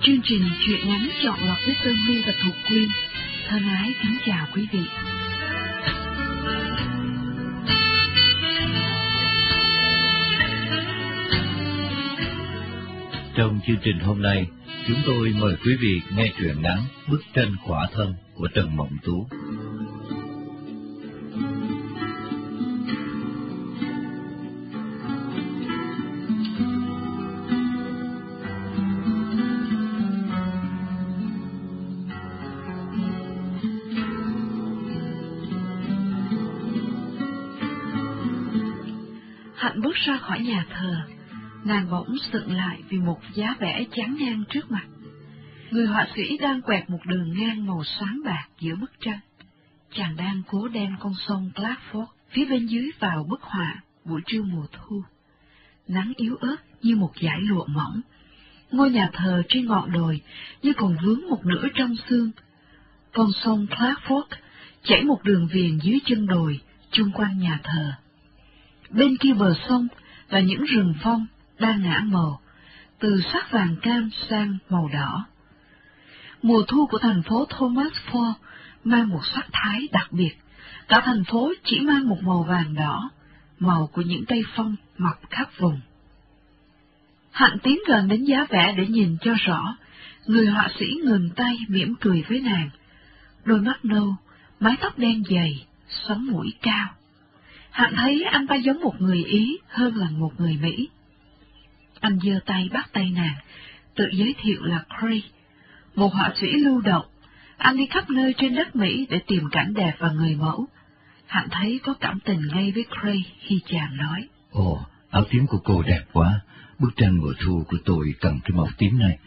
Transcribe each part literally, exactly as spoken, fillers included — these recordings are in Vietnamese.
Chương trình truyện ngắn chọn lọc với Sơn My và Thục Quyên thân ái kính chào quý vị. Trong chương trình hôm nay, chúng tôi mời quý vị nghe truyện ngắn Bức tranh khỏa thân của Trần Mộng Tú. Hạnh bước ra khỏi nhà thờ, nàng bỗng sững lại vì một giá vẽ chắn ngang trước mặt. Người họa sĩ đang quẹt một đường ngang màu xám bạc giữa bức tranh. Chàng đang cố đem con sông Clarkford phía bên dưới vào bức họa buổi trưa mùa thu. Nắng yếu ớt như một dải lụa mỏng. Ngôi nhà thờ trên ngọn đồi như còn vướng một nửa trong xương. Con sông Clarkford chảy một đường viền dưới chân đồi chung quanh nhà thờ. Bên kia bờ sông là những rừng phong đang ngả màu, từ sắc vàng cam sang màu đỏ. Mùa thu của thành phố Thomas Fall mang một sắc thái đặc biệt, cả thành phố chỉ mang một màu vàng đỏ, màu của những cây phong mọc khắp vùng. Hạnh tiến gần đến giá vẽ để nhìn cho rõ, người họa sĩ ngừng tay mỉm cười với nàng, đôi mắt nâu, mái tóc đen dày, sống mũi cao. Hạnh thấy anh ta giống một người Ý hơn là một người Mỹ. Anh giơ tay bắt tay nàng, tự giới thiệu là Cray, một họa sĩ lưu động. Anh đi khắp nơi trên đất Mỹ để tìm cảnh đẹp và người mẫu. Hạnh thấy có cảm tình ngay với Cray khi chàng nói: Ồ, áo tím của cô đẹp quá, bức tranh mùa thu của tôi cần cái màu tím này.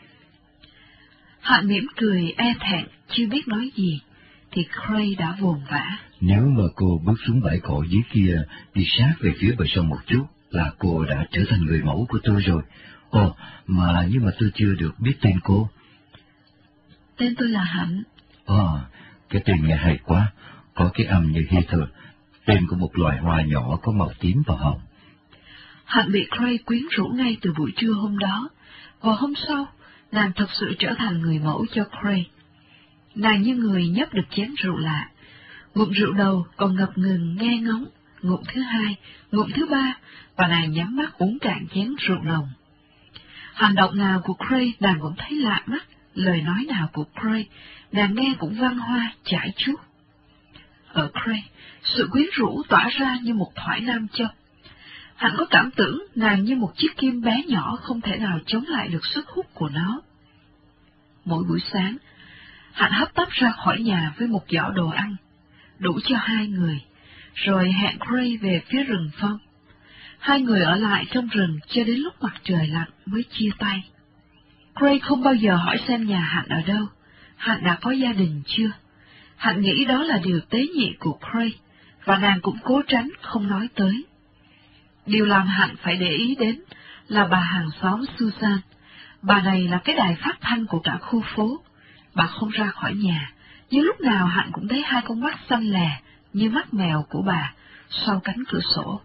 Hạnh mỉm cười e thẹn, chưa biết nói gì, thì Cray đã vồn vã: Nếu mà cô bước xuống bãi cỏ dưới kia, đi sát về phía bờ sông một chút, là cô đã trở thành người mẫu của tôi rồi. Ồ, mà nhưng mà tôi chưa được biết tên cô. Tên tôi là Hạnh. Ồ, cái tên nghe hay quá, có cái âm như Heather, tên của một loài hoa nhỏ có màu tím và hồng. Hạnh bị Cray quyến rũ ngay từ buổi trưa hôm đó, và hôm sau, nàng thật sự trở thành người mẫu cho Cray. Nàng như người nhấp được chén rượu lạ, ngụm rượu đầu còn ngập ngừng nghe ngóng, ngụm thứ hai, ngụm thứ ba, và nàng nhắm mắt uống cạn chén rượu nồng. Hành động nào của Cray nàng cũng thấy lạ mắt, lời nói nào của Cray nàng nghe cũng văn hoa, chải chuốt. Ở Cray, sự quyến rũ tỏa ra như một thoải nam châm. Hạnh có cảm tưởng nàng như một chiếc kim bé nhỏ không thể nào chống lại được sức hút của nó. Mỗi buổi sáng, Hạnh hấp tấp ra khỏi nhà với một giỏ đồ ăn, đủ cho hai người, rồi hẹn Cray về phía rừng phong. Hai người ở lại trong rừng cho đến lúc mặt trời lặn mới chia tay. Cray không bao giờ hỏi xem nhà Hạnh ở đâu, Hạnh đã có gia đình chưa. Hạnh nghĩ đó là điều tế nhị của Cray, và nàng cũng cố tránh không nói tới. Điều làm Hạnh phải để ý đến là bà hàng xóm Susan. Bà này là cái đài phát thanh của cả khu phố. Bà không ra khỏi nhà, nhưng lúc nào Hạnh cũng thấy hai con mắt xanh lè như mắt mèo của bà sau cánh cửa sổ.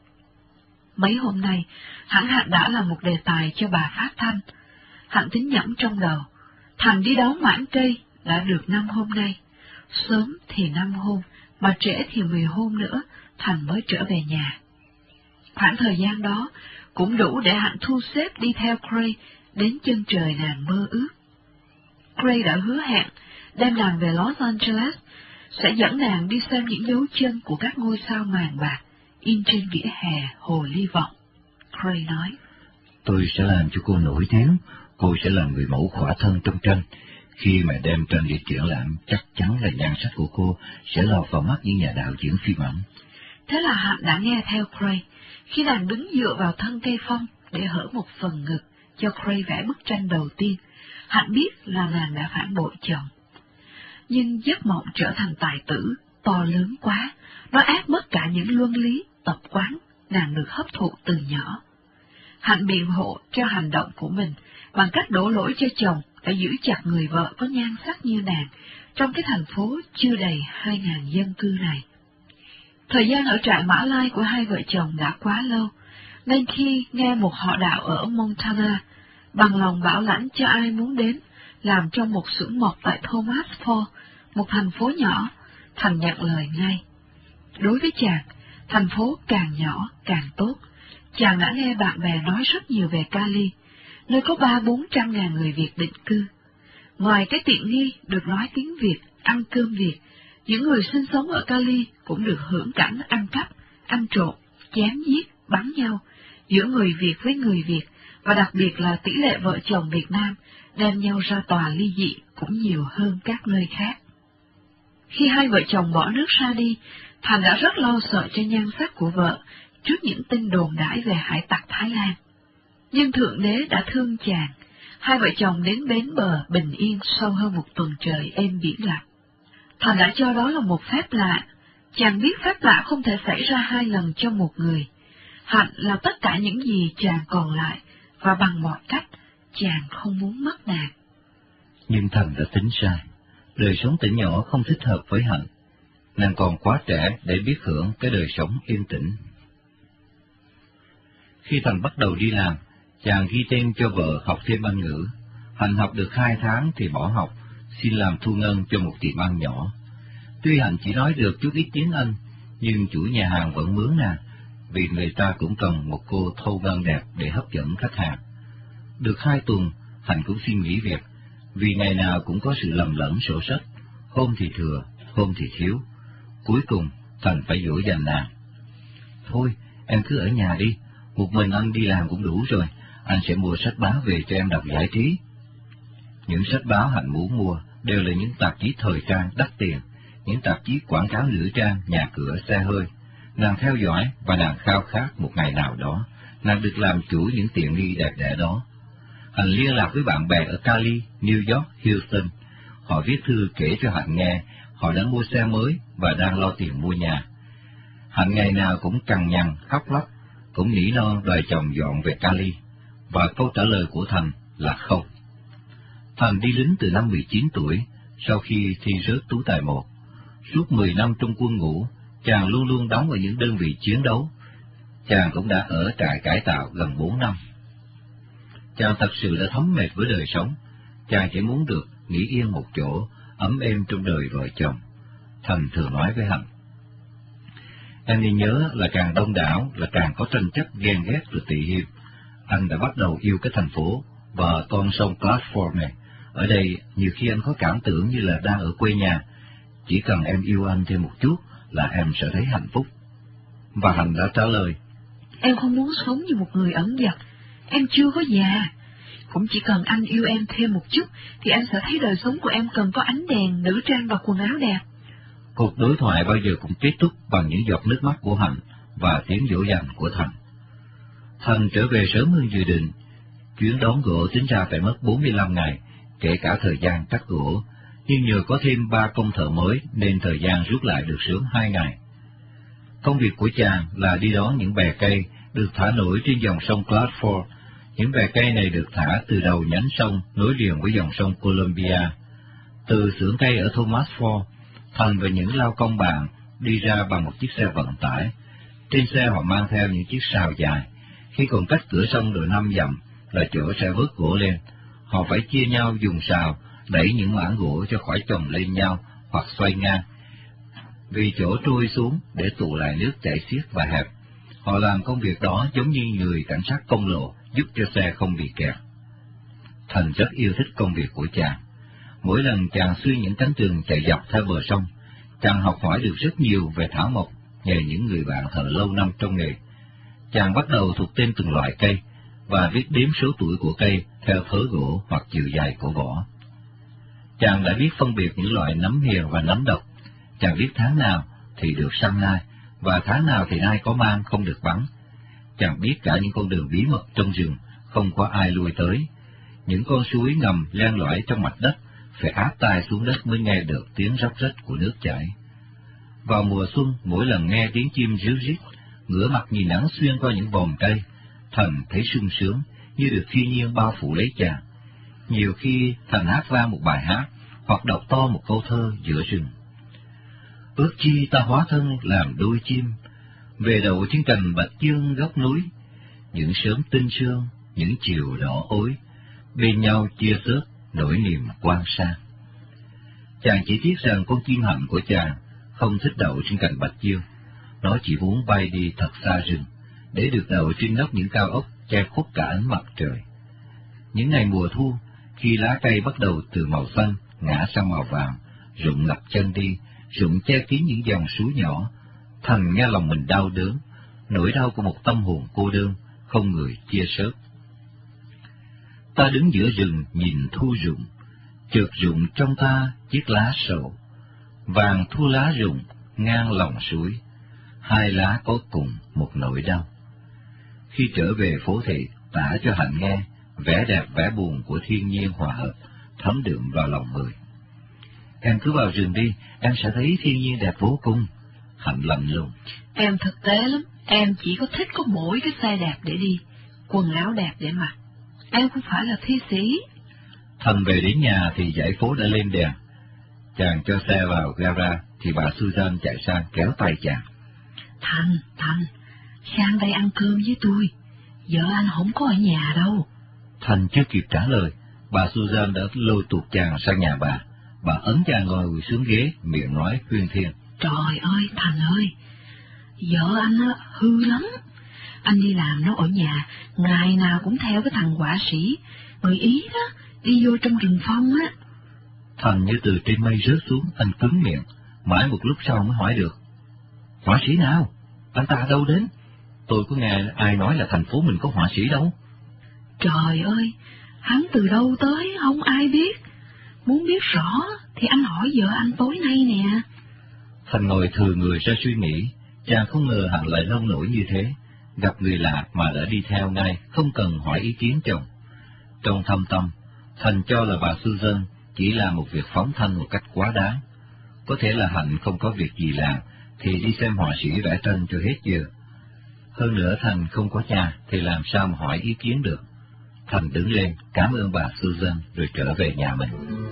Mấy hôm nay, hẳn Hạnh đã là một đề tài cho bà phát thanh. Hạnh tính nhẩm trong đầu, Thành đi đấu mãn cây đã được năm hôm nay, sớm thì năm hôm, mà trễ thì mười hôm nữa, Thành mới trở về nhà. Khoảng thời gian đó cũng đủ để Hạnh thu xếp đi theo Cray đến chân trời nàng mơ ước. Cray đã hứa hẹn đem nàng về Los Angeles, sẽ dẫn nàng đi xem những dấu chân của các ngôi sao màn bạc in trên vỉa hè Hồ Ly Vọng. Cray nói: Tôi sẽ làm cho cô nổi tiếng, cô sẽ là người mẫu khỏa thân trong tranh. Khi mà đem tranh đi triển lãm, chắc chắn là nhan sắc của cô sẽ lọt vào mắt những nhà đạo diễn phim ảnh. Thế là Hạnh đã nghe theo Cray. Khi nàng đứng dựa vào thân cây phong để hở một phần ngực cho Cray vẽ bức tranh đầu tiên, Hạnh biết là nàng đã phản bội chồng. Nhưng giấc mộng trở thành tài tử to lớn quá, nó át mất cả những luân lý, tập quán nàng được hấp thụ từ nhỏ. Hạnh biện hộ cho hành động của mình bằng cách đổ lỗi cho chồng đã giữ chặt người vợ có nhan sắc như nàng trong cái thành phố chưa đầy hai ngàn dân cư này. Thời gian ở trại Mã Lai của hai vợ chồng đã quá lâu, nên khi nghe một họ đạo ở Montana bằng lòng bảo lãnh cho ai muốn đến, làm trong một xưởng mộc tại Thomasport, một thành phố nhỏ. Thành nhận lời ngay. Đối với chàng, thành phố càng nhỏ càng tốt. Chàng đã nghe bạn bè nói rất nhiều về Cali, nơi có ba bốn trăm ngàn người Việt định cư. Ngoài cái tiện nghi được nói tiếng Việt, ăn cơm Việt, những người sinh sống ở Cali cũng được hưởng cảnh ăn cắp, ăn trộm, chém giết, bắn nhau giữa người Việt với người Việt, và đặc biệt là tỷ lệ vợ chồng Việt Nam đem nhau ra tòa ly dị cũng nhiều hơn các nơi khác. Khi hai vợ chồng bỏ nước ra đi, Thành đã rất lo sợ cho nhan sắc của vợ trước những tin đồn đãi về hải tặc Thái Lan. Nhưng Thượng Đế đã thương chàng, hai vợ chồng đến bến bờ bình yên sau hơn một tuần trời êm biển lặng. Thành đã cho đó là một phép lạ. Chàng biết phép lạ không thể xảy ra hai lần cho một người. Hạnh là tất cả những gì chàng còn lại, và bằng mọi cách, chàng không muốn mất nàng. Nhưng Thành đã tính sai. Đời sống tỉnh nhỏ không thích hợp với Hạnh. Nàng còn quá trẻ để biết hưởng cái đời sống yên tĩnh. Khi Thành bắt đầu đi làm, chàng ghi tên cho vợ học thêm Anh ngữ. Hạnh học được hai tháng thì bỏ học, xin làm thu ngân cho một tiệm ăn nhỏ. Tuy Hạnh chỉ nói được chút ít tiếng Anh, nhưng chủ nhà hàng vẫn mướn nàng, vì người ta cũng cần một cô thâu ngân đẹp để hấp dẫn khách hàng. Được hai tuần, Hạnh cũng xin nghỉ việc, vì ngày nào cũng có sự lầm lẫn sổ sách, hôm thì thừa, hôm thì thiếu. Cuối cùng, Thành phải dỗ dành nàng. Thôi, em cứ ở nhà đi, một mình anh đi làm cũng đủ rồi, anh sẽ mua sách báo về cho em đọc giải trí. Những sách báo Hạnh muốn mua đều là những tạp chí thời trang đắt tiền, những tạp chí quảng cáo nữ trang, nhà cửa, xe hơi. Nàng theo dõi và nàng khao khát một ngày nào đó, nàng được làm chủ những tiện nghi đẹp đẽ đó. Hạnh liên lạc với bạn bè ở Cali, New York, Houston. Họ viết thư kể cho Hạnh nghe họ đã mua xe mới và đang lo tiền mua nhà. Hạnh ngày nào cũng cằn nhằn, khóc lóc, cũng nỉ non đòi chồng dọn về Cali, và câu trả lời của Thành là không. Thành đi lính từ năm mười chín tuổi, sau khi thi rớt tú tài một. Suốt mười năm trong quân ngũ, chàng luôn luôn đóng ở những đơn vị chiến đấu. Chàng cũng đã ở trại cải tạo gần bốn năm. Chàng thật sự đã thấm mệt với đời sống, chàng chỉ muốn được nghỉ yên một chỗ, ấm êm trong đời vợ chồng. Thành thường nói với Hạnh: em nên nhớ là càng đông đảo là càng có tranh chấp, ghen ghét rồi tị hiềm. Anh đã bắt đầu yêu cái thành phố và con sông Platform này. Ở đây nhiều khi anh có cảm tưởng như là đang ở quê nhà. Chỉ cần em yêu anh thêm một chút là em sẽ thấy hạnh phúc. Và Hạnh đã trả lời: em không muốn sống như một người ẩn dật. Em chưa có già. Cũng chỉ cần anh yêu em thêm một chút thì anh sẽ thấy đời sống của em cần có ánh đèn, nữ trang và quần áo đẹp. Cuộc đối thoại bao giờ cũng kết thúc bằng những giọt nước mắt của Hạnh và tiếng dỗ dành của Thành. Thành trở về sớm hơn dự định. Chuyến đón gỗ tính ra phải mất bốn mươi lăm ngày, kể cả thời gian cắt gỗ, nhưng nhờ có thêm ba công thợ mới nên thời gian rút lại được sớm hai ngày. Công việc của chàng là đi đón những bè cây được thả nổi trên dòng sông Platform. Những bè cây này được thả từ đầu nhánh sông nối liền với dòng sông Columbia. Từ xưởng cây ở Thomasport, Thành và những lao công bạn đi ra bằng một chiếc xe vận tải. Trên xe họ mang theo những chiếc sào dài. Khi còn cách cửa sông độ năm dặm là chỗ sẽ vớt gỗ lên. Họ phải chia nhau dùng sào đẩy những mảng gỗ cho khỏi chồng lên nhau hoặc xoay ngang. Vì chỗ trôi xuống để tụ lại nước chảy xiết và hẹp, họ làm công việc đó giống như người cảnh sát công lộ, giúp cho xe không bị kẹt. Thành rất yêu thích công việc của chàng. Mỗi lần chàng xuyên những cánh rừng chạy dọc theo bờ sông, chàng học hỏi được rất nhiều về thảo mộc nhờ những người bạn thợ lâu năm trong nghề. Chàng bắt đầu thuộc tên từng loại cây và viết đếm số tuổi của cây theo thớ gỗ hoặc chiều dài của vỏ. Chàng đã biết phân biệt những loại nấm hiền và nấm độc. Chàng biết tháng nào thì được săn nai và tháng nào thì nai có mang không được bắn. Chàng biết cả những con đường bí mật trong rừng không có ai lui tới, những con suối ngầm len lỏi trong mặt đất phải áp tai xuống đất mới nghe được tiếng róc rách của nước chảy. Vào mùa xuân, mỗi lần nghe tiếng chim ríu rít, ngửa mặt nhìn nắng xuyên qua những vòm cây, Thành thấy sung sướng như được thiên nhiên bao phủ lấy chàng. Nhiều khi Thành hát vang một bài hát hoặc đọc to một câu thơ giữa rừng. Ước chi ta hóa thân làm đôi chim, về đậu trên cành bạch dương góc núi, những sớm tinh sương, những chiều đỏ ối, bên nhau chia sớt nỗi niềm quan sang. Chàng chỉ tiếc rằng con chim hạnh của chàng không thích đậu trên cành bạch chiêu, nó chỉ muốn bay đi thật xa rừng, để được đậu trên nóc những cao ốc che khuất cả ánh mặt trời. Những ngày mùa thu, khi lá cây bắt đầu từ màu xanh ngã sang màu vàng, rụng ngập chân đi, rụng che kín những dòng suối nhỏ, Thành nghe lòng mình đau đớn, nỗi đau của một tâm hồn cô đơn, không người chia sớt. Ta đứng giữa rừng nhìn thu rụng, chợt rụng trong ta chiếc lá sầu, vàng thu lá rụng ngang lòng suối, hai lá có cùng một nỗi đau. Khi trở về phố thị, tả cho Hạnh nghe vẻ đẹp vẻ buồn của thiên nhiên hòa hợp, thấm đượm vào lòng người. Em cứ vào rừng đi, em sẽ thấy thiên nhiên đẹp vô cùng. Hạnh lạnh lùng. Em thực tế lắm, em chỉ có thích có mỗi cái xe đẹp để đi, quần áo đẹp để mặc. Em không phải là thi sĩ. Thành về đến nhà thì dãy phố đã lên đèn. Chàng cho xe vào gara thì bà Susan chạy sang kéo tay chàng. Thành, Thành, sang đây ăn cơm với tôi. Vợ anh không có ở nhà đâu. Thành chưa kịp trả lời, bà Susan đã lôi tuột chàng sang nhà bà. Bà ấn chàng ngồi xuống ghế, miệng nói khuyên thiên. Trời ơi, Thành ơi, vợ anh á, hư lắm. Anh đi làm nó ở nhà, ngày nào cũng theo cái thằng họa sĩ, người Ý đó, đi vô trong rừng phong á. Thành như từ trên mây rớt xuống, anh cứng miệng, mãi một lúc sau mới hỏi được. Họa sĩ nào? Anh ta đâu đến? Tôi có nghe ai nói là thành phố mình có họa sĩ đâu. Trời ơi, hắn từ đâu tới không ai biết. Muốn biết rõ thì anh hỏi vợ anh tối nay nè. Thành ngồi thừa người ra suy nghĩ, chàng không ngờ Hạnh lại nông nổi như thế, gặp người lạ mà đã đi theo ngay, không cần hỏi ý kiến chồng. Trong thâm tâm, Thành cho là bà Susan chỉ làm một việc phóng thanh một cách quá đáng. Có thể là Hạnh không có việc gì làm, thì đi xem họa sĩ vẽ tranh cho hết giờ. Hơn nữa Thành không có nhà, thì làm sao mà hỏi ý kiến được. Thành đứng lên, cảm ơn bà Susan rồi trở về nhà mình.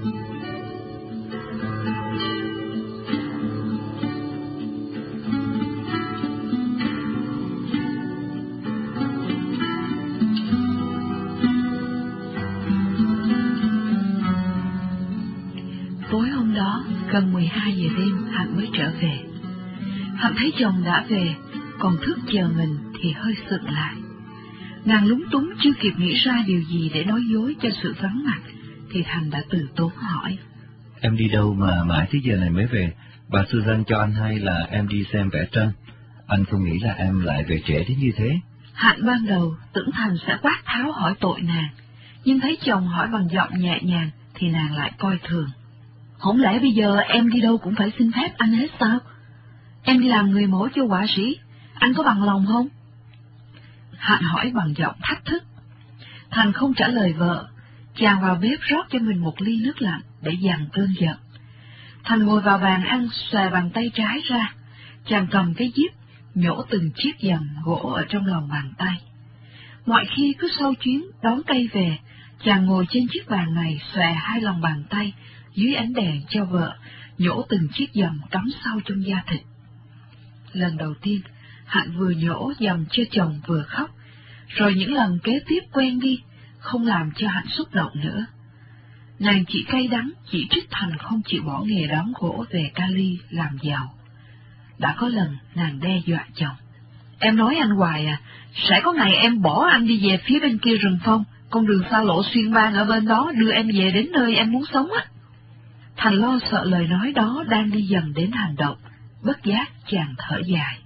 Tối hôm đó, gần mười hai giờ đêm, Hạnh mới trở về. Hạnh thấy chồng đã về, còn thức chờ mình thì hơi sững lại. Nàng lúng túng chưa kịp nghĩ ra điều gì để nói dối cho sự vắng mặt, thì Thành đã từ tốn hỏi. Em đi đâu mà mãi tới giờ này mới về? Bà Susan cho anh hay là em đi xem vẽ tranh. Anh không nghĩ là em lại về trễ đến như thế. Hạnh ban đầu tưởng Thành sẽ quát tháo hỏi tội nàng, nhưng thấy chồng hỏi bằng giọng nhẹ nhàng thì nàng lại coi thường. Không lẽ bây giờ em đi đâu cũng phải xin phép anh hết sao? Em đi làm người mẫu cho họa sĩ, anh có bằng lòng không? Hạnh hỏi bằng giọng thách thức. Thành không trả lời vợ, chàng vào bếp rót cho mình một ly nước lạnh để dằn cơn giận. Thành ngồi vào bàn ăn, xòe bàn tay trái ra, chàng cầm cái díp, nhổ từng chiếc dầm gỗ ở trong lòng bàn tay. Mọi khi cứ sau chuyến đón cây về, chàng ngồi trên chiếc bàn này xòe hai lòng bàn tay dưới ánh đèn cho vợ, nhổ từng chiếc dầm cắm sâu trong da thịt. Lần đầu tiên, Hạnh vừa nhổ dầm cho chồng vừa khóc, rồi những lần kế tiếp quen đi, không làm cho Hạnh xúc động nữa. Nàng chỉ cay đắng, chỉ trích Thành không chịu bỏ nghề đóng gỗ về Cali làm giàu. Đã có lần nàng đe dọa chồng. Em nói anh hoài à, sẽ có ngày em bỏ anh đi về phía bên kia rừng phong, con đường xa lộ xuyên bang ở bên đó đưa em về đến nơi em muốn sống á. Thành lo sợ lời nói đó đang đi dần đến hành động, bất giác chàng thở dài.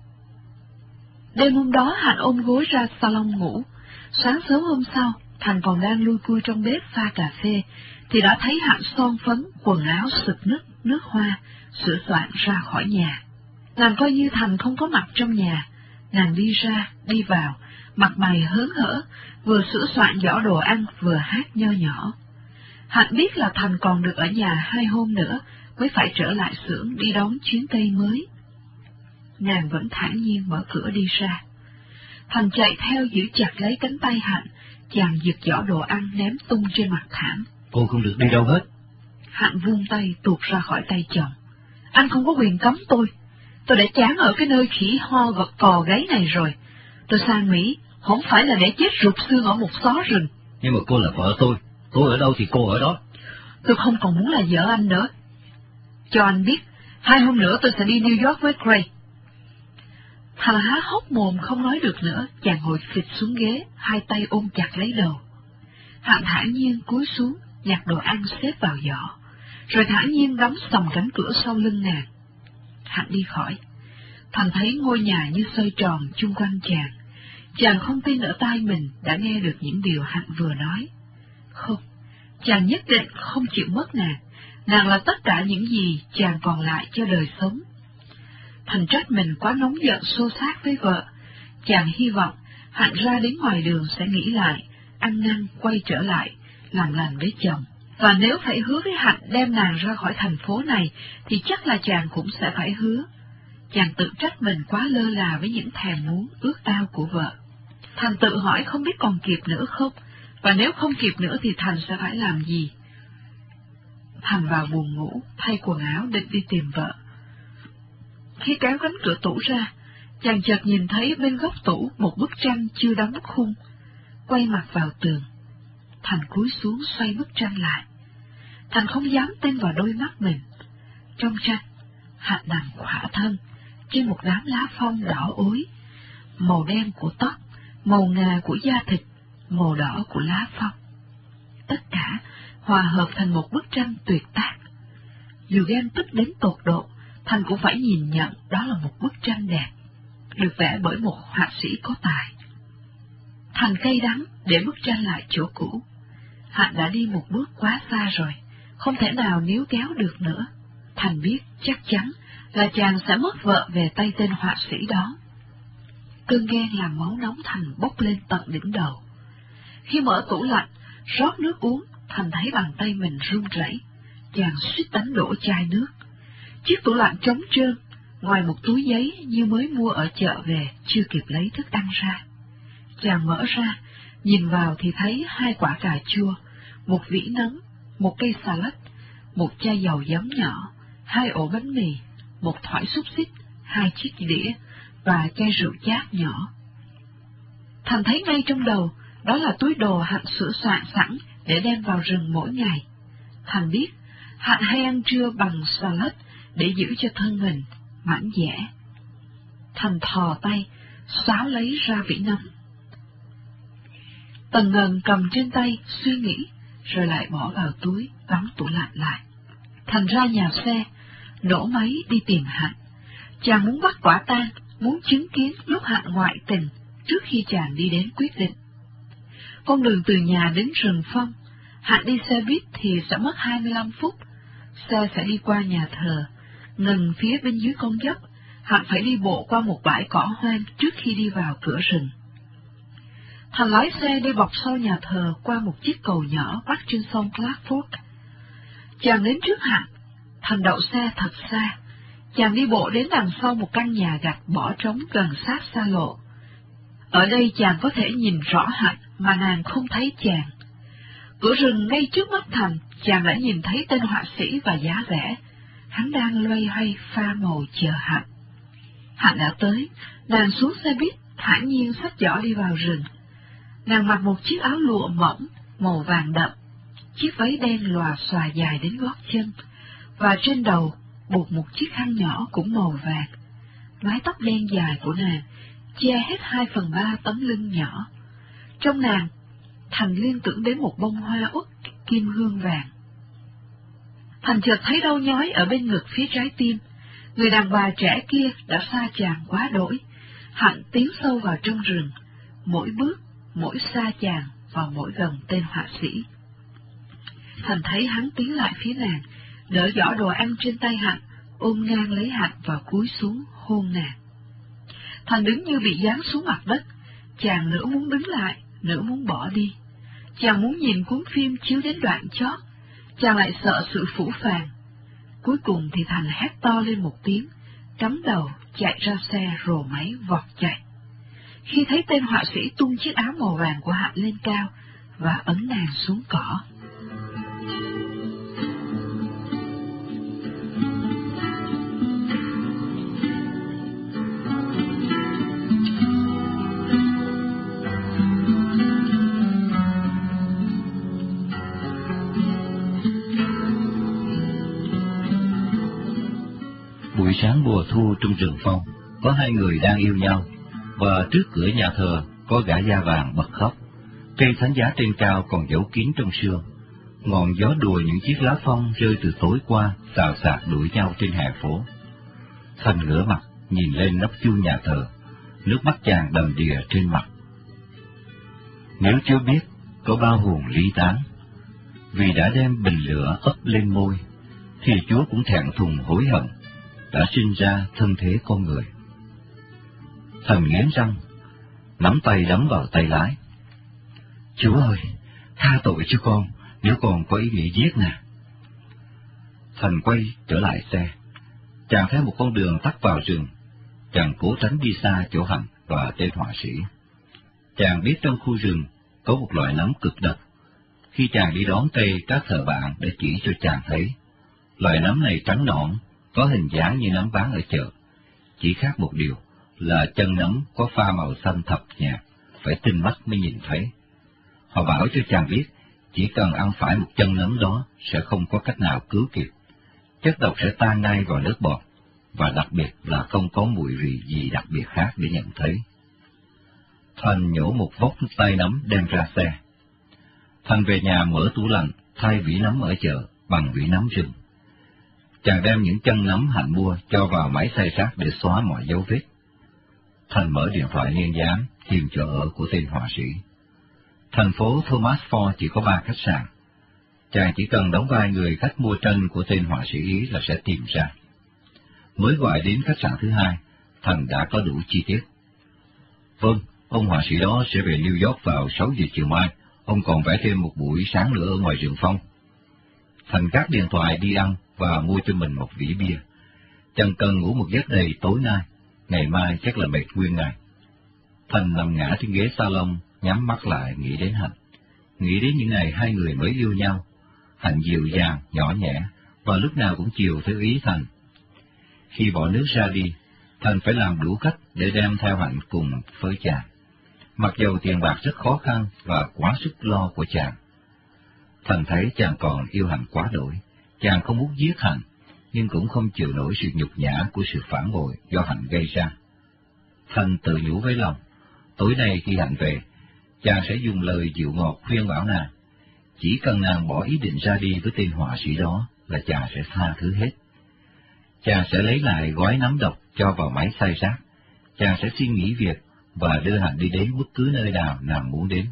Đêm hôm đó Hạnh ôm gối ra salon ngủ. Sáng sớm hôm sau, Thành còn đang lui cui trong bếp pha cà phê, thì đã thấy Hạnh son phấn, quần áo sực nứt, nước hoa, sửa soạn ra khỏi nhà. Nàng coi như Thành không có mặt trong nhà, nàng đi ra, đi vào, mặt mày hớn hở, vừa sửa soạn giỏ đồ ăn vừa hát nho nhỏ. Hạnh biết là Thành còn được ở nhà hai hôm nữa mới phải trở lại xưởng đi đón chuyến cây mới. Nàng vẫn thản nhiên mở cửa đi ra. Thành chạy theo giữ chặt lấy cánh tay Hạnh, chàng giật giỏ đồ ăn ném tung trên mặt thảm. Cô không được đi đâu hết. Hạnh vươn tay tuột ra khỏi tay chồng. Anh không có quyền cấm tôi. Tôi đã chán ở cái nơi khỉ ho gật cò gáy này rồi. Tôi sang Mỹ, không phải là để chết rụt xương ở một xó rừng. Nhưng mà cô là vợ tôi, tôi ở đâu thì cô ở đó. Tôi không còn muốn là vợ anh nữa. Cho anh biết, hai hôm nữa tôi sẽ đi New York với Gray. Thành há hốc mồm không nói được nữa, chàng ngồi phịch xuống ghế, hai tay ôm chặt lấy đầu. Hạnh thản nhiên cúi xuống, nhặt đồ ăn xếp vào giỏ, rồi thản nhiên đóng sầm cánh cửa sau lưng nàng. Hạnh đi khỏi. Thành thấy ngôi nhà như xoay tròn chung quanh chàng. Chàng không tin ở tai mình đã nghe được những điều Hạnh vừa nói. Không, chàng nhất định không chịu mất nàng. Nàng là tất cả những gì chàng còn lại cho đời sống. Thành trách mình quá nóng giận xô xát với vợ. Chàng hy vọng Hạnh ra đến ngoài đường sẽ nghĩ lại, ăn năn quay trở lại, làm lành với chồng. Và nếu phải hứa với Hạnh đem nàng ra khỏi thành phố này, thì chắc là chàng cũng sẽ phải hứa. Chàng tự trách mình quá lơ là với những thèm muốn, ước ao của vợ. Thành tự hỏi không biết còn kịp nữa không, và nếu không kịp nữa thì Thành sẽ phải làm gì. Thành vào buồng ngủ, thay quần áo định đi tìm vợ. Khi kéo cánh cửa tủ ra, chàng chợt nhìn thấy bên góc tủ một bức tranh chưa đóng khung, quay mặt vào tường. Thành cúi xuống xoay bức tranh lại. Thành không dám tin vào đôi mắt mình. Trong tranh, Hạnh nằm khỏa thân trên một đám lá phong đỏ ối, màu đen của tóc, màu ngà của da thịt, màu đỏ của lá phong. Tất cả hòa hợp thành một bức tranh tuyệt tác. Dù ghen tức đến tột độ, Thành cũng phải nhìn nhận đó là một bức tranh đẹp, được vẽ bởi một họa sĩ có tài. Thành cay đắng để bức tranh lại chỗ cũ. Hạnh đã đi một bước quá xa rồi, không thể nào níu kéo được nữa. Thành biết chắc chắn là chàng sẽ mất vợ về tay tên họa sĩ đó. Cơn ghen làm máu nóng Thành bốc lên tận đỉnh đầu. Khi mở tủ lạnh, rót nước uống, Thành thấy bàn tay mình run rẩy. Chàng suýt đánh đổ chai nước. Chiếc tủ lạnh trống trơn, ngoài một túi giấy như mới mua ở chợ về, chưa kịp lấy thức ăn ra. Chàng mở ra, nhìn vào thì thấy hai quả cà chua, một vỉ nấm, một cây xà lách, một chai dầu giấm nhỏ, hai ổ bánh mì, một thỏi xúc xích, hai chiếc đĩa và chai rượu chát nhỏ. Thành thấy ngay trong đầu, đó là túi đồ Hạnh sửa soạn sẵn để đem vào rừng mỗi ngày. Thành biết, Hạnh hay ăn trưa bằng salad để giữ cho thân mình mảnh dẻ. Thành thò tay, xáo lấy ra vỉ nấm. Tần Ngần cầm trên tay, suy nghĩ, rồi lại bỏ vào túi, đóng tủ lạnh lại. Thành ra nhà xe, nổ máy đi tìm Hạnh. Chàng muốn bắt quả tang, muốn chứng kiến lúc Hạnh ngoại tình, trước khi chàng đi đến quyết định. Con đường từ nhà đến rừng phong, Hạnh đi xe buýt thì sẽ mất hai mươi lăm phút. Xe sẽ đi qua nhà thờ, ngừng phía bên dưới con dốc, Hạnh phải đi bộ qua một bãi cỏ hoang trước khi đi vào cửa rừng. Thành lái xe đi bọc sau nhà thờ qua một chiếc cầu nhỏ bắc trên sông Clark Fork. Chàng đến trước Hạnh, Thành đậu xe thật xa. Chàng đi bộ đến đằng sau một căn nhà gạch bỏ trống gần sát xa lộ. Ở đây chàng có thể nhìn rõ Hạnh mà nàng không thấy chàng. Cửa rừng ngay trước mắt Thành, chàng đã nhìn thấy tên họa sĩ và giá rẻ. Hắn đang loay hoay pha màu chờ Hạnh. Hạnh đã tới, nàng xuống xe buýt, thản nhiên xách giỏ đi vào rừng. Nàng mặc một chiếc áo lụa mỏng, màu vàng đậm, chiếc váy đen lòa xòa dài đến gót chân, và trên đầu buộc một chiếc khăn nhỏ cũng màu vàng. Mái tóc đen dài của nàng che hết hai phần ba tấm lưng nhỏ. Trong nàng, Thành liên tưởng đến một bông hoa út kim hương vàng. Thành chợt thấy đau nhói ở bên ngực phía trái tim. Người đàn bà trẻ kia đã xa chàng quá đỗi. Hạnh tiến sâu vào trong rừng, mỗi bước, mỗi xa chàng và mỗi gần tên họa sĩ. Thành thấy hắn tiến lại phía nàng, đỡ giỏ đồ ăn trên tay Hạnh, ôm ngang lấy Hạnh và cúi xuống hôn nàng. Thành đứng như bị giáng xuống mặt đất, chàng nửa muốn đứng lại, nửa muốn bỏ đi. Chàng muốn nhìn cuốn phim chiếu đến đoạn chót, chàng lại sợ sự phũ phàng. Cuối cùng thì Thành hét to lên một tiếng, cắm đầu chạy ra xe rồ máy vọt chạy. Khi thấy tên họa sĩ tung chiếc áo màu vàng của Hạnh lên cao và ấn nàng xuống cỏ. thu trong rừng phong, có hai người đang yêu nhau, và trước cửa nhà thờ có gã da vàng bật khóc. Cây thánh giá trên cao còn giấu kín trong sương. Ngọn gió đùa những chiếc lá phong rơi từ tối qua, xào xạc đuổi nhau trên hè phố. Thành ngửa mặt, nhìn lên nóc chuông nhà thờ, nước mắt chàng đầm đìa trên mặt. Nếu chưa biết, có bao hồn ly tán, vì đã đem bình lửa ấp lên môi, thì Chúa cũng thẹn thùng hối hận, đã sinh ra thân thế con người. Thành nghiến răng, nắm tay đấm vào tay lái. Chúa ơi, tha tội cho con, nếu con có ý nghĩ giết nè. Thành quay trở lại xe. Chàng theo một con đường tắt vào rừng. Chàng cố tránh đi xa chỗ Hạnh và tên họa sĩ. Chàng biết trong khu rừng có một loại nấm cực độc. Khi chàng đi đón cây, các thợ bạn đã chỉ cho chàng thấy. Loại nấm này trắng nõn, có hình dáng như nấm bán ở chợ. Chỉ khác một điều là chân nấm có pha màu xanh thập nhạt, phải tinh mắt mới nhìn thấy. Họ bảo cho chàng biết, chỉ cần ăn phải một chân nấm đó sẽ không có cách nào cứu kịp. Chất độc sẽ tan ngay vào nước bọt, và đặc biệt là không có mùi vị gì đặc biệt khác để nhận thấy. Thành nhổ một vốc tay nấm đem ra xe. Thành về nhà mở tủ lạnh, thay vỉ nấm ở chợ bằng vỉ nấm rừng. Chàng đem những chân nấm Hạnh mua cho vào máy xay sát để xóa mọi dấu vết. Thành mở điện thoại liên gián tìm chỗ ở của tên họa sĩ. Thành phố Thomas Ford chỉ có ba khách sạn. Chàng chỉ cần đóng vai người khách mua tranh của tên họa sĩ Ý là sẽ tìm ra. Mới gọi đến khách sạn thứ hai, Thành đã có đủ chi tiết. Vâng, ông họa sĩ đó sẽ về New York vào sáu giờ chiều mai. Ông còn vẽ thêm một buổi sáng nữa ở ngoài rừng phong. Thành gác điện thoại đi ăn và mua cho mình một vỉ bia. Chàng cần ngủ một giấc đầy tối nay, ngày mai chắc là mệt nguyên ngày. Thành nằm ngã trên ghế salon, nhắm mắt lại nghĩ đến Hạnh. Nghĩ đến những ngày hai người mới yêu nhau. Hạnh dịu dàng, nhỏ nhẹ, và lúc nào cũng chiều theo ý Thành. Khi bỏ nước ra đi, Thành phải làm đủ cách để đem theo Hạnh cùng với chàng. Mặc dầu tiền bạc rất khó khăn và quá sức lo của chàng. Thành thấy chàng còn yêu Hạnh quá đổi. Chàng không muốn giết Hạnh, nhưng cũng không chịu nổi sự nhục nhã của sự phản bội do Hạnh gây ra. Thành tự nhủ với lòng, tối nay khi Hạnh về, chàng sẽ dùng lời dịu ngọt khuyên bảo nàng. Chỉ cần nàng bỏ ý định ra đi với tên họa sĩ đó là chàng sẽ tha thứ hết. Chàng sẽ lấy lại gói nấm độc cho vào máy xay rác. Chàng sẽ xin nghỉ việc và đưa Hạnh đi đến bất cứ nơi nào nàng muốn đến.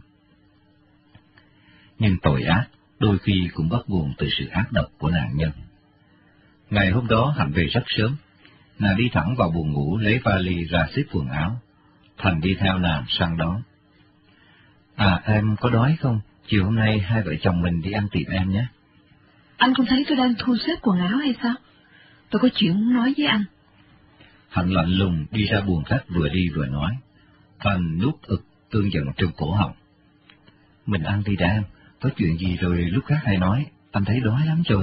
Nhưng tội ác đôi khi cũng bắt nguồn từ sự ác độc của nạn nhân. Ngày hôm đó Hạnh về rất sớm. Nàng đi thẳng vào buồng ngủ lấy vali ra xếp quần áo. Thành đi theo nàng sang đón. À, em có đói không? Chiều hôm nay hai vợ chồng mình đi ăn tiệm em nhé. Anh không thấy tôi đang thu xếp quần áo hay sao? Tôi có chuyện muốn nói với anh. Hạnh lạnh lùng đi ra buồng khách vừa đi vừa nói. Thành nuốt ực cơn giận trong cổ họng. Mình ăn đi đã em, có chuyện gì rồi lúc khác hay nói, anh thấy đói lắm rồi.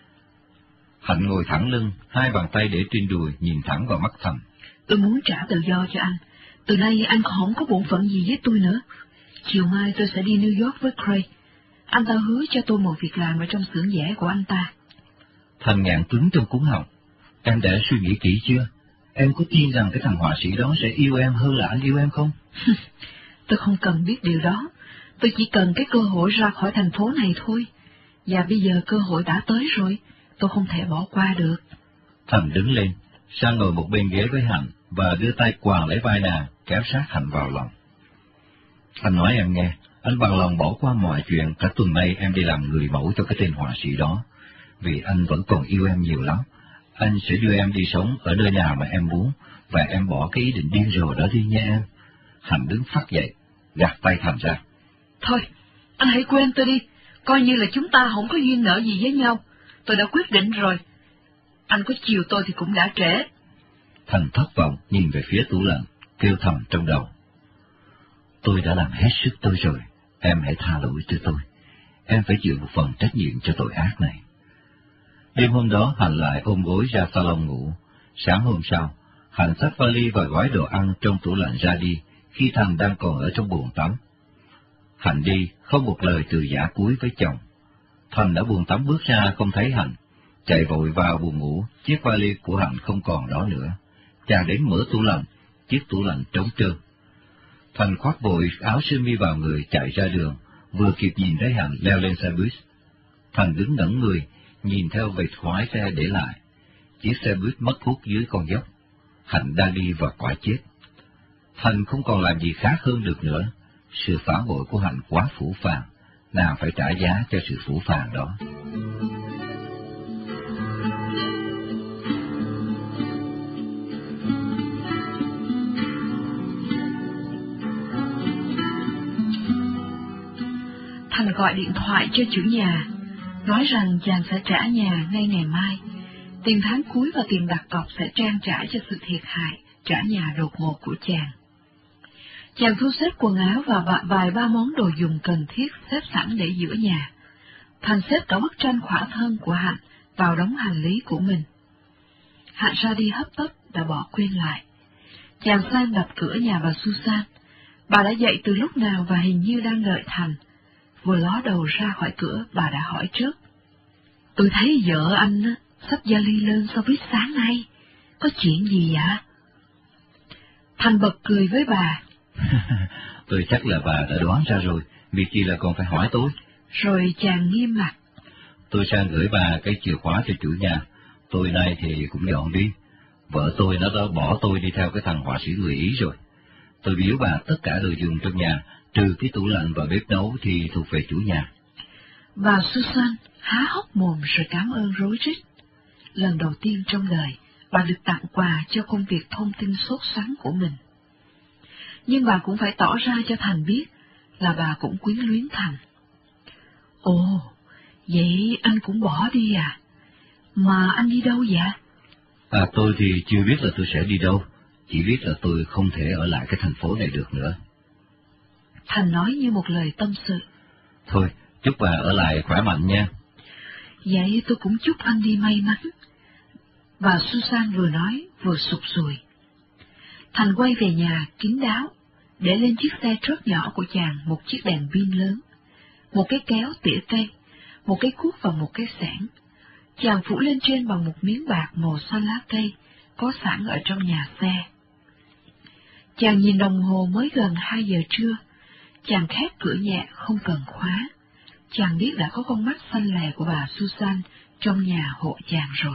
Hạnh ngồi thẳng lưng, hai bàn tay để trên đùi nhìn thẳng vào mắt Thành. Tôi muốn trả tự do cho anh. Từ nay anh không có bổn phận gì với tôi nữa. Chiều mai tôi sẽ đi New York với Craig. Anh ta hứa cho tôi một việc làm ở trong xưởng vẽ của anh ta. Thành ngạn cứng trong cuống họng. Em đã suy nghĩ kỹ chưa? Em có tin rằng cái thằng họa sĩ đó sẽ yêu em hơn là anh yêu em không? Tôi không cần biết điều đó. Tôi chỉ cần cái cơ hội ra khỏi thành phố này thôi. Và bây giờ cơ hội đã tới rồi. Tôi không thể bỏ qua được. Thành đứng lên, sang ngồi một bên ghế với Hạnh và đưa tay quàng lấy vai nàng, kéo sát Hạnh vào lòng. Anh nói em nghe, anh bằng lòng bỏ qua mọi chuyện. Cả tuần nay em đi làm người mẫu cho cái tên họa sĩ đó. Vì anh vẫn còn yêu em nhiều lắm. Anh sẽ đưa em đi sống ở nơi nào mà em muốn, và em bỏ cái ý định điên rồ đó đi nha em. Hạnh đứng phắt dậy, gạt tay Thành ra. Thôi, anh hãy quên tôi đi. Coi như là chúng ta không có duyên nợ gì với nhau. Tôi đã quyết định rồi. Anh có chiều tôi thì cũng đã trễ. Thành thất vọng nhìn về phía tủ lạnh, kêu thầm trong đầu. Tôi đã làm hết sức tôi rồi, em hãy tha lỗi cho tôi. Em phải chịu một phần trách nhiệm cho tội ác này. Đêm hôm đó Hạnh lại ôm gối ra salon ngủ. Sáng hôm sau, Hạnh xách vali và gói đồ ăn trong tủ lạnh ra đi, khi Thành đang còn ở trong buồng tắm. Hạnh đi, không một lời từ giã cuối với chồng. Thành đã buồng tắm bước ra không thấy Hạnh, chạy vội vào buồng ngủ, chiếc vali của Hạnh không còn đó nữa. Chàng đến mở tủ lạnh, chiếc tủ lạnh trống trơn. Thành khoác vội áo sơ mi vào người chạy ra đường, vừa kịp nhìn thấy Hạnh leo lên xe buýt. Thành đứng ngẩn người, nhìn theo vệt khói xe để lại. Chiếc xe buýt mất hút dưới con dốc. Hạnh đang đi vào cõi chết. Thành không còn làm gì khác hơn được nữa. Sự phản bội của Hạnh quá phũ phàng, nàng phải trả giá cho sự phũ phàng đó. Thành gọi điện thoại cho chủ nhà, nói rằng chàng sẽ trả nhà ngay ngày mai. Tiền tháng cuối và tiền đặt cọc sẽ trang trải cho sự thiệt hại trả nhà đột ngột của chàng. Chàng thu xếp quần áo và vài ba món đồ dùng cần thiết xếp sẵn để giữa nhà. Thành xếp cả bức tranh khỏa thân của Hạnh vào đống hành lý của mình. Hạnh ra đi hấp tấp đã bỏ quên lại. Chàng sang đập cửa nhà bà Susan. Bà đã dậy từ lúc nào và hình như đang đợi Thành. Vừa ló đầu ra khỏi cửa, bà đã hỏi trước. Tôi thấy vợ anh á, xách vali lên so với sáng nay. Có chuyện gì ạ? Thành bật cười với bà. Tôi chắc là bà đã đoán ra rồi, việc gì là còn phải hỏi tôi. Rồi chàng nghiêm mặt. Tôi sang gửi bà cái chìa khóa cho chủ nhà. Tôi nay thì cũng dọn đi. Vợ tôi nó đã bỏ tôi đi theo cái thằng họa sĩ người Ý rồi. Tôi biếu bà tất cả đồ dùng trong nhà, trừ cái tủ lạnh và bếp nấu thì thuộc về chủ nhà. Bà Susan há hốc mồm rồi cảm ơn rối rít. Lần đầu tiên trong đời, bà được tặng quà cho công việc thông tin sốt sắng của mình. Nhưng bà cũng phải tỏ ra cho Thành biết là bà cũng quyến luyến Thành. Ồ, vậy anh cũng bỏ đi à? Mà anh đi đâu vậy? À, tôi thì chưa biết là tôi sẽ đi đâu, chỉ biết là tôi không thể ở lại cái thành phố này được nữa. Thành nói như một lời tâm sự. Thôi, chúc bà ở lại khỏe mạnh nha. Vậy tôi cũng chúc anh đi may mắn. Bà Susan vừa nói vừa sụt sùi. Thành quay về nhà kín đáo, để lên chiếc xe truck nhỏ của chàng một chiếc đèn pin lớn, một cái kéo tỉa cây, một cái cuốc và một cái xẻng. Chàng phủ lên trên bằng một miếng bạc màu xanh lá cây, có sẵn ở trong nhà xe. Chàng nhìn đồng hồ mới gần hai giờ trưa, chàng khép cửa nhẹ không cần khóa. Chàng biết đã có con mắt xanh lè của bà Susan trong nhà hộ chàng rồi.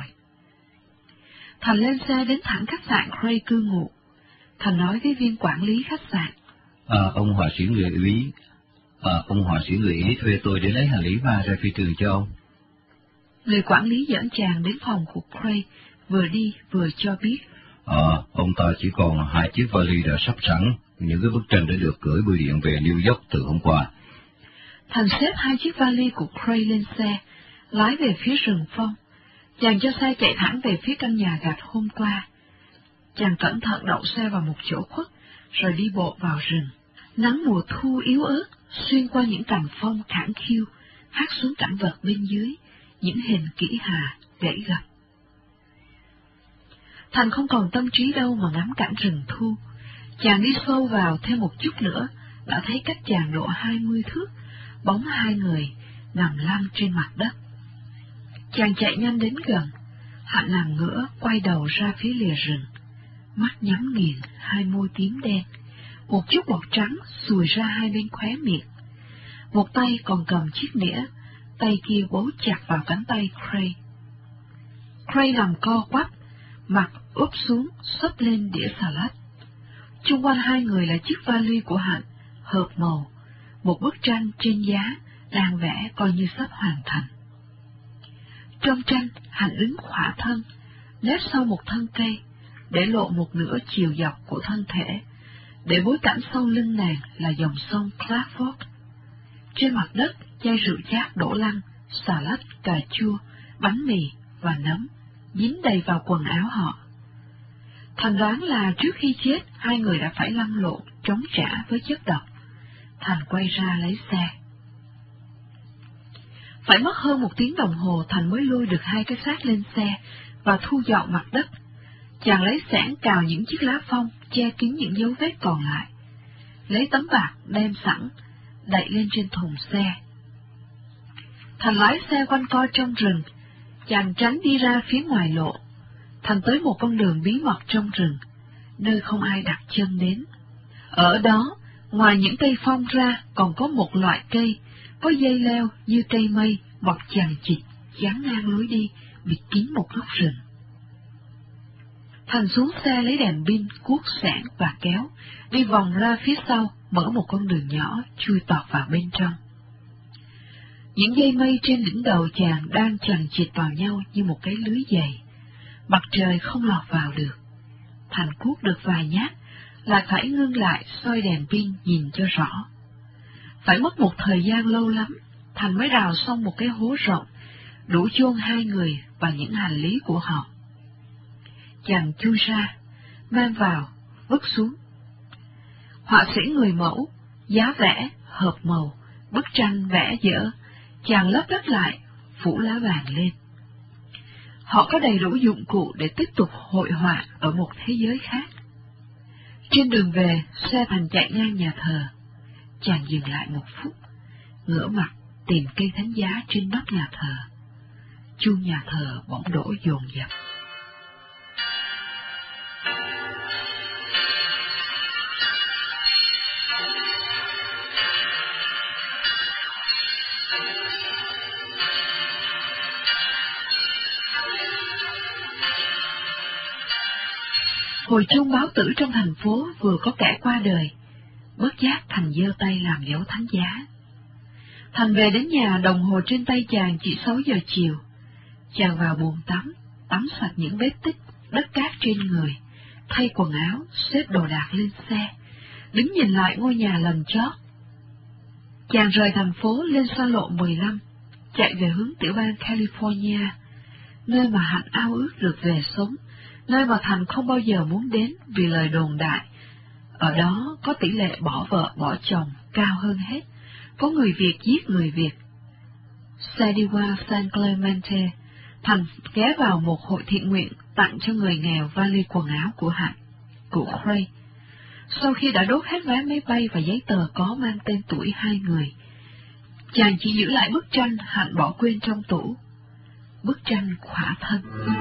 Thành lên xe đến thẳng khách sạn Cray cư ngụ. Thành nói với viên quản lý khách sạn. À, ông họa sĩ người Ý, à, ông họa sĩ người Ý thuê tôi để lấy hành lý ba ra phi trường cho ông. Người quản lý dẫn chàng đến phòng của Cray, vừa đi vừa cho biết. À, ông ta chỉ còn hai chiếc vali đã sắp sẵn, những cái bức tranh đã được gửi bưu điện về New York từ hôm qua. Thành xếp hai chiếc vali của Cray lên xe, lái về phía rừng phong. Chàng cho xe chạy thẳng về phía căn nhà gạch hôm qua. Chàng cẩn thận đậu xe vào một chỗ khuất, rồi đi bộ vào rừng. Nắng mùa thu yếu ớt xuyên qua những cành phong khẳng khiu, hắt xuống cảnh vật bên dưới, những hình kỹ hà gãy gập. Thành không còn tâm trí đâu mà ngắm cảnh rừng thu. Chàng đi sâu vào thêm một chút nữa, đã thấy cách chàng độ hai mươi thước, bóng hai người nằm lăn trên mặt đất. Chàng chạy nhanh đến gần, Hạnh nằm ngửa quay đầu ra phía lìa rừng, mắt nhắm nghiền, hai môi tím đen, một chút bọt trắng sùi ra hai bên khóe miệng. Một tay còn cầm chiếc nĩa, tay kia bấu chặt vào cánh tay Cray. Cray nằm co quắp, mặt úp xuống xốc lên đĩa salad. Chung quanh hai người là chiếc vali của Hạnh, hợp màu, một bức tranh trên giá đang vẽ coi như sắp hoàn thành. Trong tranh, Hạnh đứng khỏa thân, nép sau một thân cây, để lộ một nửa chiều dọc của thân thể, để bối cảnh sau lưng nàng là dòng sông Clarkford. Trên mặt đất, chai rượu chát đổ lăn, xà lách, cà chua, bánh mì và nấm, dính đầy vào quần áo họ. Thành đoán là trước khi chết, hai người đã phải lăn lộn, chống trả với chất độc. Thành quay ra lấy xe. Phải mất hơn một tiếng đồng hồ Thành mới lôi được hai cái xác lên xe và thu dọn mặt đất. Chàng lấy xẻng cào những chiếc lá phong, che kín những dấu vết còn lại. Lấy tấm bạc đem sẵn, đậy lên trên thùng xe. Thành lái xe quanh co trong rừng, Chàng tránh đi ra phía ngoài lộ, Thành tới một con đường bí mật trong rừng, nơi không ai đặt chân đến. Ở đó, ngoài những cây phong ra, còn có một loại cây, có dây leo như cây mây, mọc chằng chịt, chắn ngang lối đi, bịt kín một góc rừng. Thành xuống xe lấy đèn pin, cuốc xẻng và kéo, đi vòng ra phía sau, mở một con đường nhỏ, chui tọt vào bên trong. Những dây mây trên đỉnh đầu chàng đang chằng chịt vào nhau như một cái lưới dày. Mặt trời không lọt vào được. Thành cuốc được vài nhát, lại phải ngưng lại soi đèn pin nhìn cho rõ. Phải mất một thời gian lâu lắm, Thành mới đào xong một cái hố rộng, đủ chôn hai người và những hành lý của họ. Chàng chui ra, mang vào, vứt xuống. Họa sĩ người mẫu, giá vẽ, hợp màu, bức tranh vẽ dở, chàng lấp đất lại, phủ lá vàng lên. Họ có đầy đủ dụng cụ để tiếp tục hội họa ở một thế giới khác. Trên đường về, xe Thành chạy ngang nhà thờ. Chàng dừng lại một phút, ngửa mặt tìm cây thánh giá trên nóc nhà thờ. Chuông nhà thờ bỗng đổ dồn dập. Hồi chuông báo tử trong thành phố vừa có kẻ qua đời, bất giác Thành giơ tay làm dấu thánh giá. Thành về đến nhà, đồng hồ trên tay chàng chỉ sáu giờ chiều. Chàng vào bồn tắm, tắm sạch những vết tích, đất cát trên người, thay quần áo, xếp đồ đạc lên xe, đứng nhìn lại ngôi nhà lần chót. Chàng rời thành phố lên xa lộ mười lăm, chạy về hướng tiểu bang California, nơi mà Hạnh ao ước được về sống, nơi mà Thành không bao giờ muốn đến vì lời đồn đại. Ở đó có tỷ lệ bỏ vợ bỏ chồng cao hơn hết, có người Việt giết người Việt. Xe đi qua San Clemente, Thành ghé vào một hội thiện nguyện tặng cho người nghèo vali quần áo của Hạnh, của Craig. Sau khi đã đốt hết vé máy bay và giấy tờ có mang tên tuổi hai người, chàng chỉ giữ lại bức tranh Hạnh bỏ quên trong tủ, bức tranh khỏa thân.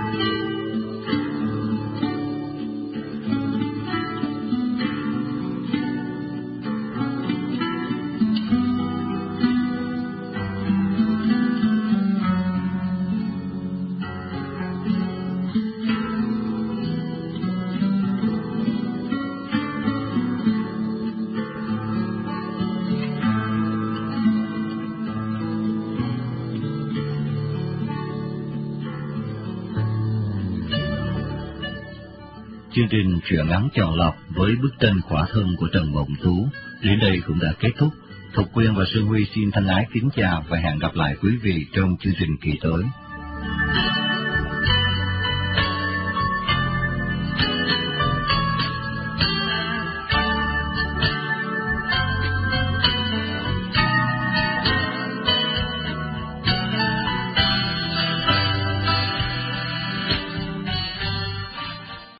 Chương trình truyện ngắn chọn lọc với bức tranh khỏa thân của Trần Mộng Tú đến đây cũng đã kết thúc. Thục Quyên và Sơn Huy xin thân ái kính chào và hẹn gặp lại quý vị trong chương trình kỳ tới.